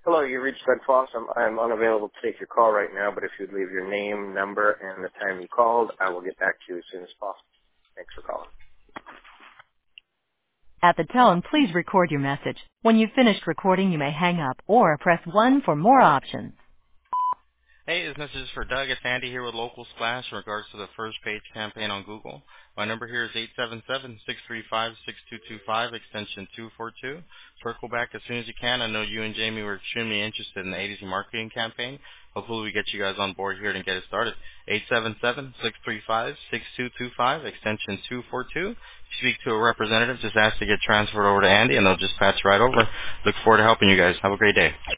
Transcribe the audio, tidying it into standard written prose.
Hello, you reached Doug Foss. I'm unavailable to take your call right now, but if you'd leave your name, number, and the time you called, I will get back to you as soon as possible. Thanks for calling. At the tone, please record your message. When you've finished recording, you may hang up or press 1 for more options. Hey, this message is for Doug. It's Andy here with Local Splash in regards to the first page campaign on Google. My number here is 877-635-6225, extension 242. Circle back as soon as you can. I know you and Jamie were extremely interested in the A to Z marketing campaign. Hopefully we get you guys on board here and get it started. 877-635-6225, extension 242. Speak to a representative. Just ask to get transferred over to Andy, and they'll just patch right over. Look forward to helping you guys. Have a great day.